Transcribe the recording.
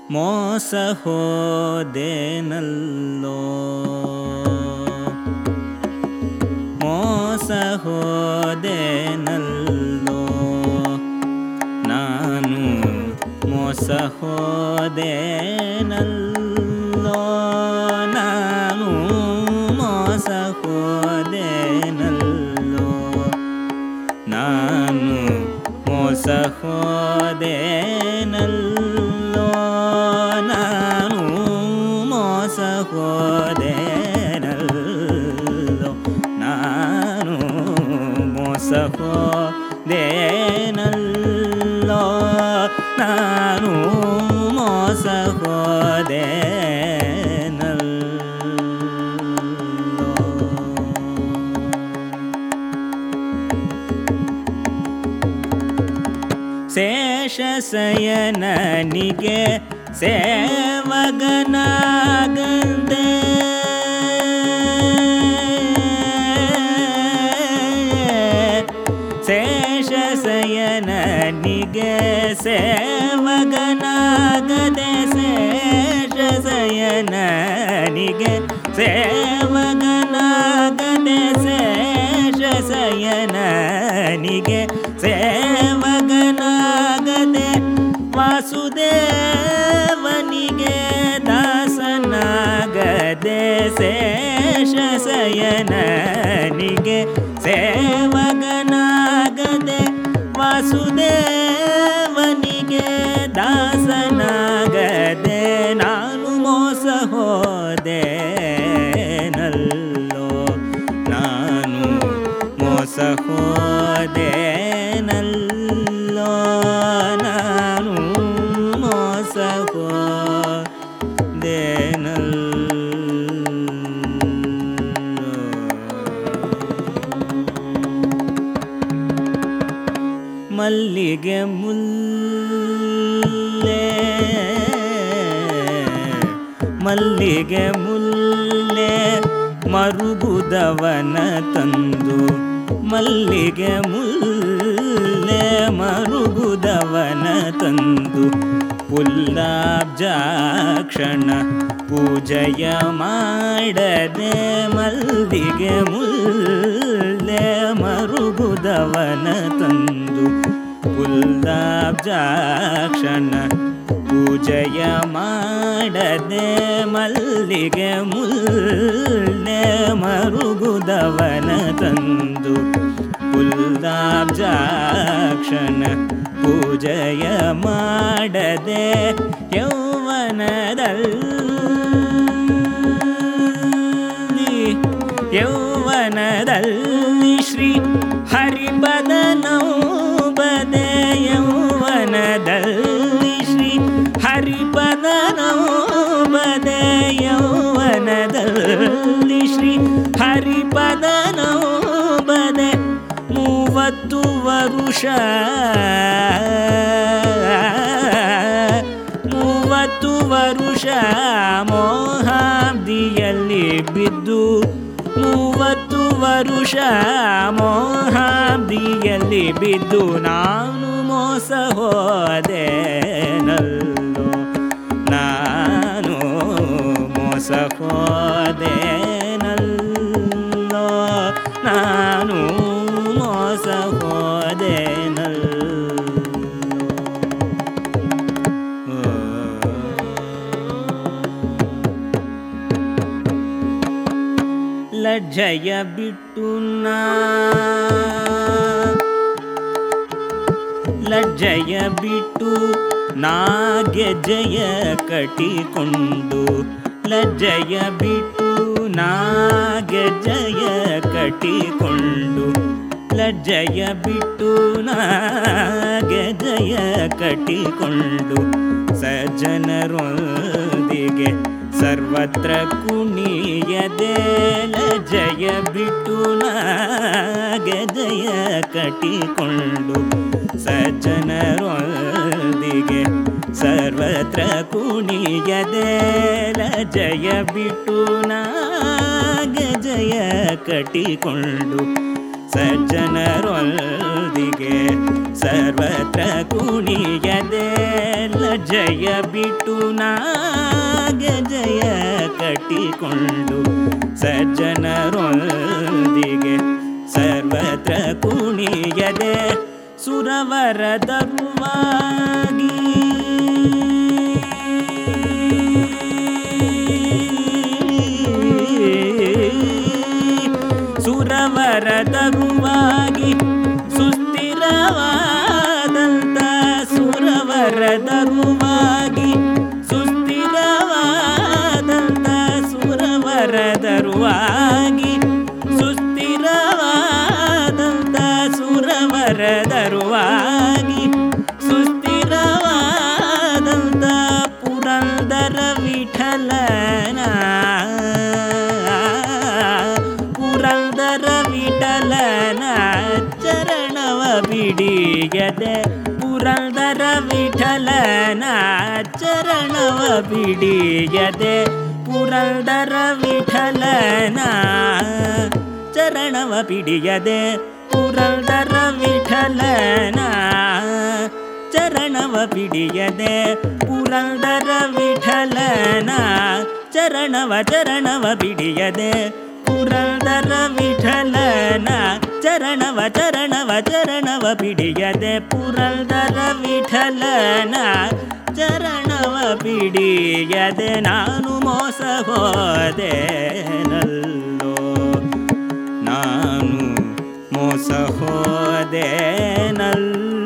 ಮೋಸ ಹೋದೆನಲ್ಲೋ ಮೋಸ ಹೋದೆನಲ್ಲೋ ನಾನು ಮೋಸ ಹೋದೆನಲ್ಲೋ ನಾನು ಮೋಸ ಹೋದೆನಲ್ಲೋ ನಾನು ಮೋಸ ಹೋದೆನಲ್ಲೋ ನಾನು ಮೋಸ ಹೋದೆನಲ್ಲೋ ನಾನು ಮೋಸ ಹೋದೆನಲ್ಲೋ ನಾನು ಮೋಸ ಹೋದೆನಲ್ಲೋ ಶೇಷಶಯನನಿಗೆ ಸೇವಗನಾಗಂದೆ ಶೇಷಶಯನನಿಗೆ ಸೇವಗನಾಗದೆ ಶೇಷಶಯನನಿಗೆ ಸೇವಗನಾಗದೆ ಶೇಷಶಯನನಿಗೆ ಸೇವಗನಾಗದೆ ವಾಸುದೇವನಿಗೆ ದಾಸನಾಗದೆ ಶೇಷಶಯನನಿಗೆ ಸೇವಗನಾಗದೆ ವಾಸುದೇವನಿಗೆ ದಾಸನಾಗದೆ ನಾನು ಮೋಸ ಹೋದೆನಲ್ಲೋ ನಾನು ಮೋಸ ಹೋದೆನಲ್ಲೋ ನಾನು ಮೋಸ ಹೋದೆನಲ್ಲೋ ಮಲ್ಲಿಗೆ ಮುಲ್ಲೆ ಮಲ್ಲಿಗೆ ಮುಲ್ಲೆ ಮರುಗುದವನ ತಂದು ಮಲ್ಲಿಗೆ ಮುಲ್ಲೆ ಮರುಗುದವನ ತಂದು ಪುಲ್ಲಾಬ್ಜಾಕ್ಷಣ ಪೂಜೆಯ ಮಾಡದೆ ಮಲ್ಲಿಗೆ ಮುಲ್ಲೆ ಮರುಗುದವನ ತಂದು ಪುಲ್ಲಾಬ್ಜಾಕ್ಷಣ ಪೂಜೆಯ ಮಾಡದೆ ಮಲ್ಲಿಗೆ ಮುಲ್ಲೆ ಮರುಗುದವನ ತಂದು ಪುಲ್ಲಾಬ್ಜಾಕ್ಷಣ ಪೂಜೆಯ ಮಾಡದೆ ಯೌವನದಲ್ಲಿ ಶ್ರೀ ಹರಿಪದನೌಬದೆ ಯೌವನದಲ್ಲಿ ಶ್ರೀ ಹರಿಪದನೌಬದೆ ಯೌವನದಲ್ಲಿ ಶ್ರೀ ಹರಿಪದನೌಬದೆ 30 ವರುಷ 30 ವರುಷ ಮೋಹಾಬ್ದಿಯಲ್ಲಿ ಬಿದ್ದು 30 ವರುಷ ಮೋಹಾಬ್ದಿಯಲ್ಲಿ ಬಿದ್ದು ನಾನು ಮೋಸ ಹೋದೆನಲ್ಲೋ ನಾನು ಮೋಸ ಹೋದೆನಲ್ಲೋ ನಾನು ಮೋಸ ಹೋದೆನಲ್ಲೋ ಲಜ್ಜೆಯ ಬಿಟ್ಟು ಲಜ್ಜೆಯ ಬಿಟ್ಟು ನಾಗೆಜ್ಜೆಯ ಕಟ್ಟಿಕೊಂಡು ಲಜ್ಜೆಯ ಬಿಟ್ಟು ನಾಗೆಜ್ಜೆಯ ಕಟ್ಟಿಕೊಂಡು ಲಜ್ಜೆಯ ಬಿಟ್ಟು ನಾಗೆಜ್ಜೆಯ ಕಟ್ಟಿಕೊಂಡು ಸಜ್ಜನರೊಂದಿಗೆ ಸರ್ವತ್ರ ಕುಣಿಯದೆ ಲಜ್ಜೆಯ ಬಿಟ್ಟು ನಾಗೆಜ್ಜೆಯ ಕಟ್ಟಿಕೊಂಡು ಸಜ್ಜನರೊಂದಿಗೆ ಸರ್ವತ್ರ ಕುಣಿಯದೆ ಲಜ್ಜೆಯ ಬಿಟ್ಟು ನಾಗೆಜ್ಜೆಯ ಕಟ್ಟಿಕೊಂಡು ಸಜ್ಜನರೊಂದಿಗೆ ಸರ್ವತ್ರ ಕುಣಿಯದೆ ಲಜ್ಜೆಯ ಬಿಟ್ಟು ನಾಗೆ ಜಯ ಕಟ್ಟಿಕೊಂಡು ಸಜ್ಜನರೊಂದಿಗೆ ಸರ್ವತ್ರ ಕುಣಿಯದೆ ಸುರವರ ದರುವಾಗಿ ಸುರವರ ದರುವಾಗಿ ಸುಸ್ಥಿರವಾದಂತ ಸುರವರ ದರುವಾಗಿ ಸುಸ್ಥಿರವಾದಂತ ಸುರವರ ದರುವಾಗಿ ಸುಸ್ಥಿರವಾದಂತ ಸುರವರ ದರುವಾಗಿ ಸುಸ್ಥಿರವಾದಂತ ಪುರಂದರ ವಿಠಲನ ಪುರಂದರ ವಿಠಲನ ಚರಣವ ಬಿಡಿಯದೆ ಪುರಂದರ ವಿಠಲನ ಚರಣವ ಬಿಡಿಯದೆ ಪುರಂದರ ವಿಠಲನ ಚರಣವ ಬಿಡಿಯದೆ ಪುರಂದರ ವಿಠಲನ ಚರಣವ ಬಿಡಿಯದೆ ಪುರಂದರ ವಿಠಲನ ಚರಣವ ಬಿಡಿಯದೆ ಪುರಂದರ ವಿಠಲನ ಚರಣವ ಬಿಡಿಯದೆ ಪುರಂದರ ವಿಠಲನ ಚರಣವ ಬಿಡಿಯದೆ ನಾನು ಮೋಸ ಹೋದೆನಲ್ಲೋ ನಾನು ಮೋಸ ಹೋದೆನಲ್ಲೋ